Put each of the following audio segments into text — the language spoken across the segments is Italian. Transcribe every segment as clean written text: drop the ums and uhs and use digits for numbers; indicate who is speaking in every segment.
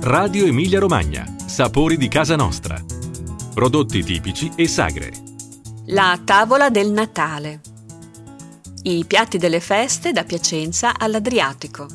Speaker 1: Radio Emilia Romagna, sapori di casa nostra. Prodotti tipici e sagre.
Speaker 2: La tavola del Natale. I piatti delle feste da Piacenza all'Adriatico.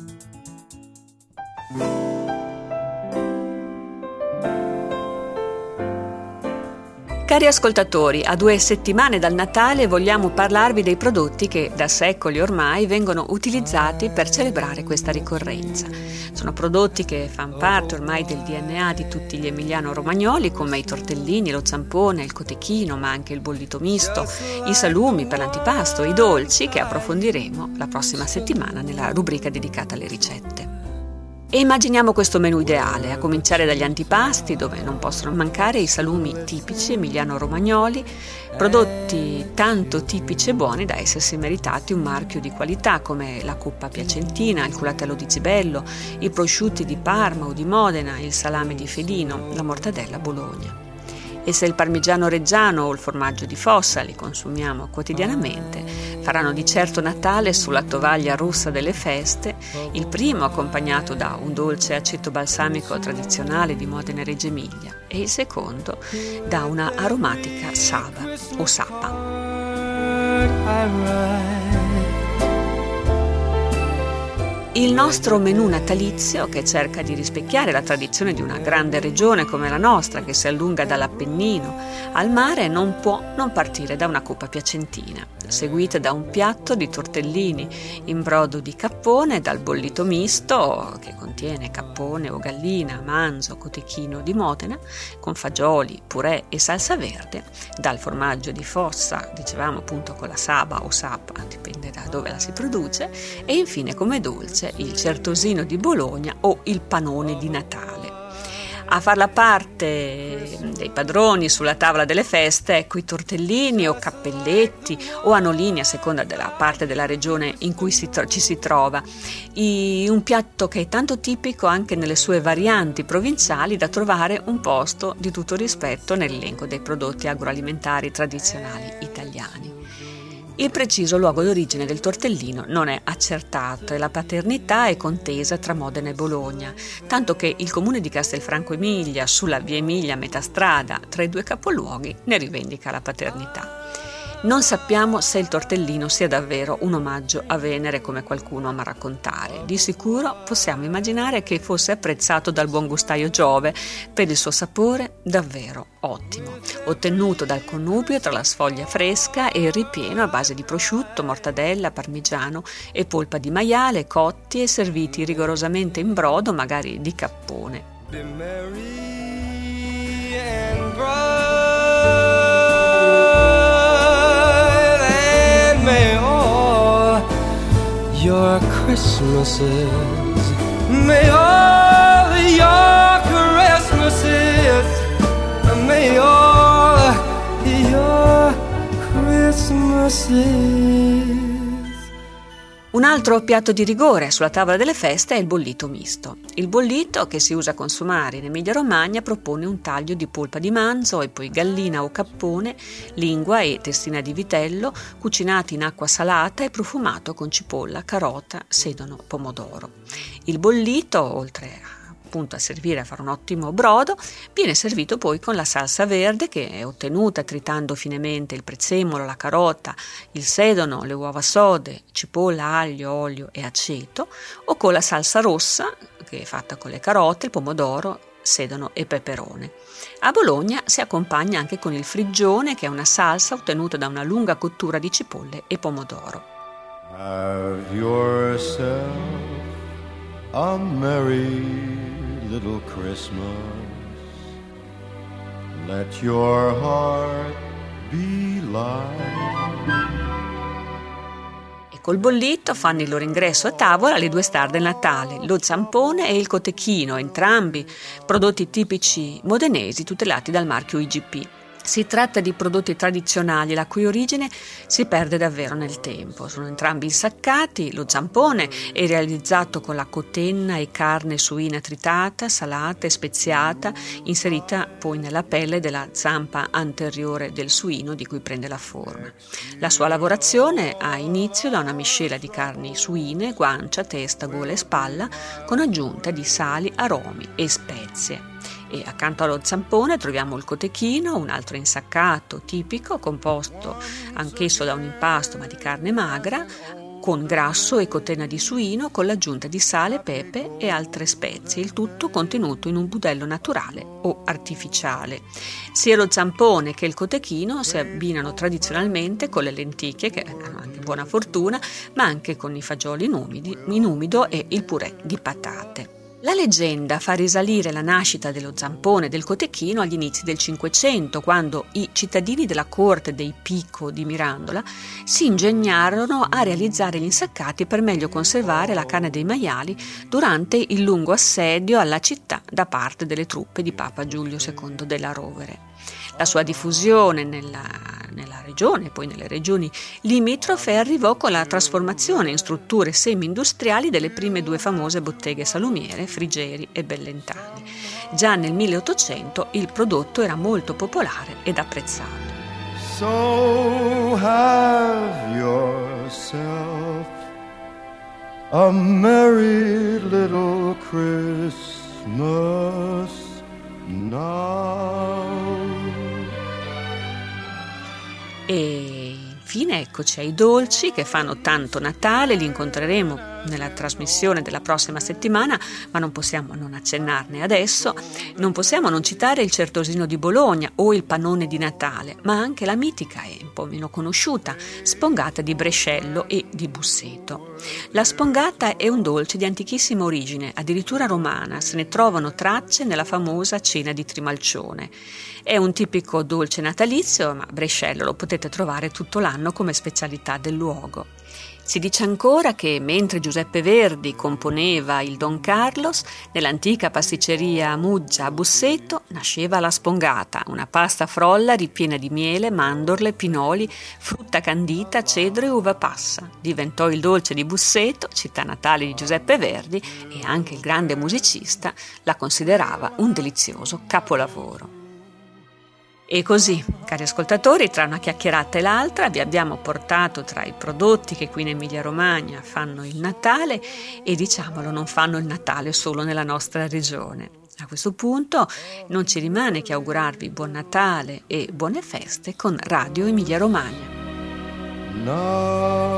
Speaker 2: Cari ascoltatori, a 2 settimane dal Natale vogliamo parlarvi dei prodotti che da secoli ormai vengono utilizzati per celebrare questa ricorrenza. Sono prodotti che fanno parte ormai del DNA di tutti gli emiliano-romagnoli, come i tortellini, lo zampone, il cotechino, ma anche il bollito misto, i salumi per l'antipasto, i dolci che approfondiremo la prossima settimana nella rubrica dedicata alle ricette. E immaginiamo questo menù ideale, a cominciare dagli antipasti, dove non possono mancare i salumi tipici emiliano-romagnoli, prodotti tanto tipici e buoni da essersi meritati un marchio di qualità, come la coppa piacentina, il culatello di Zibello, i prosciutti di Parma o di Modena, il salame di Felino, la mortadella Bologna. E se il parmigiano reggiano o il formaggio di Fossa li consumiamo quotidianamente, faranno di certo Natale sulla tovaglia russa delle feste, il primo accompagnato da un dolce aceto balsamico tradizionale di Modena e Reggio Emilia e il secondo da una aromatica saba o sapa. Il nostro menù natalizio, che cerca di rispecchiare la tradizione di una grande regione come la nostra, che si allunga dall'Appennino al mare, non può non partire da una coppa piacentina, seguita da un piatto di tortellini in brodo di cappone, dal bollito misto, che contiene cappone o gallina, manzo, cotechino di Modena, con fagioli, purè e salsa verde, dal formaggio di Fossa, dicevamo appunto con la saba o sapa, dipende da dove la si produce, e infine come dolce il certosino di Bologna o il panone di Natale. A far la parte dei padroni sulla tavola delle feste, ecco i tortellini o cappelletti o anolini a seconda della parte della regione in cui ci si trova. Un piatto che è tanto tipico anche nelle sue varianti provinciali da trovare un posto di tutto rispetto nell'elenco dei prodotti agroalimentari tradizionali italiani. Il preciso luogo d'origine del tortellino non è accertato e la paternità è contesa tra Modena e Bologna, tanto che il comune di Castelfranco Emilia, sulla via Emilia a metà strada tra i 2 capoluoghi, ne rivendica la paternità. Non sappiamo se il tortellino sia davvero un omaggio a Venere come qualcuno ama raccontare. Di sicuro possiamo immaginare che fosse apprezzato dal buon gustaio Giove per il suo sapore davvero ottimo, ottenuto dal connubio tra la sfoglia fresca e il ripieno a base di prosciutto, mortadella, parmigiano e polpa di maiale cotti e serviti rigorosamente in brodo, magari di cappone.
Speaker 3: Be merry and bright. May all your Christmases, may all your Christmases, may all your Christmases.
Speaker 2: Un altro piatto di rigore sulla tavola delle feste è il bollito misto. Il bollito, che si usa a consumare in Emilia-Romagna, propone un taglio di polpa di manzo e poi gallina o cappone, lingua e testina di vitello, cucinati in acqua salata e profumato con cipolla, carota, sedano, pomodoro. Il bollito, oltre appunto a servire a fare un ottimo brodo, viene servito poi con la salsa verde che è ottenuta tritando finemente il prezzemolo, la carota, il sedano, le uova sode, cipolla, aglio, olio e aceto, o con la salsa rossa che è fatta con le carote, il pomodoro, sedano e peperone. A Bologna si accompagna anche con il friggione, che è una salsa ottenuta da una lunga cottura di cipolle e pomodoro.
Speaker 3: Have yourself a merry little Christmas. Let your heart be light.
Speaker 2: E col bollito fanno il loro ingresso a tavola le 2 star del Natale, lo zampone e il cotechino, entrambi prodotti tipici modenesi tutelati dal marchio IGP. Si tratta di prodotti tradizionali la cui origine si perde davvero nel tempo. Sono entrambi insaccati. Lo zampone è realizzato con la cotenna e carne suina tritata, salata e speziata, inserita poi nella pelle della zampa anteriore del suino di cui prende la forma. La sua lavorazione ha inizio da una miscela di carni suine, guancia, testa, gola e spalla, con aggiunta di sali, aromi e spezie. E accanto allo zampone troviamo il cotechino, un altro insaccato tipico, composto anch'esso da un impasto ma di carne magra, con grasso e cotenna di suino, con l'aggiunta di sale, pepe e altre spezie, il tutto contenuto in un budello naturale o artificiale. Sia lo zampone che il cotechino si abbinano tradizionalmente con le lenticchie, che hanno anche buona fortuna, ma anche con i fagioli in umido e il purè di patate. La leggenda fa risalire la nascita dello zampone e del cotechino agli inizi del Cinquecento, quando i cittadini della corte dei Pico di Mirandola si ingegnarono a realizzare gli insaccati per meglio conservare la carne dei maiali durante il lungo assedio alla città da parte delle truppe di Papa Giulio II della Rovere. La sua diffusione nella regione e poi nelle regioni limitrofe arrivò con la trasformazione in strutture semi-industriali delle prime due famose botteghe salumiere, Frigeri e Bellentani. Già nel 1800 il prodotto era molto popolare ed apprezzato.
Speaker 3: So have yourself a merry little Christmas now.
Speaker 2: E infine eccoci ai dolci che fanno tanto Natale, li incontreremo nella trasmissione della prossima settimana, ma non possiamo non accennarne adesso. Non possiamo non citare il Certosino di Bologna o il Pannone di Natale, ma anche la mitica e un po' meno conosciuta spongata di Brescello e di Busseto. La spongata è un dolce di antichissima origine, addirittura romana, se ne trovano tracce nella famosa cena di Trimalcione. È un tipico dolce natalizio, ma Brescello lo potete trovare tutto l'anno come specialità del luogo. Si dice ancora che mentre Giuseppe Verdi componeva il Don Carlos, nell'antica pasticceria Muggia a Busseto nasceva la spongata, una pasta frolla ripiena di miele, mandorle, pinoli, frutta candita, cedro e uva passa. Diventò il dolce di Busseto, città natale di Giuseppe Verdi, e anche il grande musicista la considerava un delizioso capolavoro. E così, cari ascoltatori, tra una chiacchierata e l'altra vi abbiamo portato tra i prodotti che qui in Emilia-Romagna fanno il Natale e, diciamolo, non fanno il Natale solo nella nostra regione. A questo punto non ci rimane che augurarvi buon Natale e buone feste con Radio Emilia-Romagna.
Speaker 3: No.